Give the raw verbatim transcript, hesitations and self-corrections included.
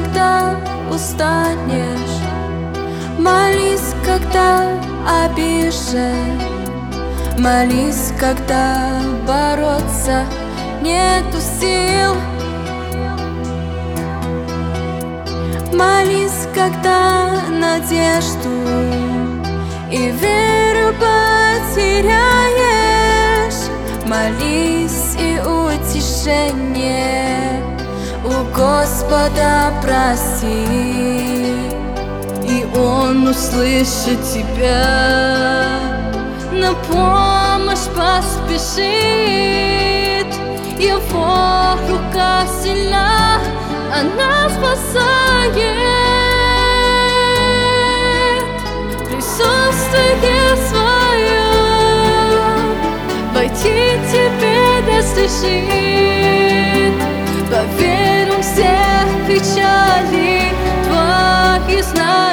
когда устанешь, молись, когда обижен, молись, когда бороться нету сил. Молись, когда надежду и веру потеряешь. Молись, и утешение у Господа проси, и Он услышит тебя, на помощь поспешит. Его рука сильна, она спасает. Присутствие свое войти тебе разрешит. Поверь, Он всех печали твоих знает.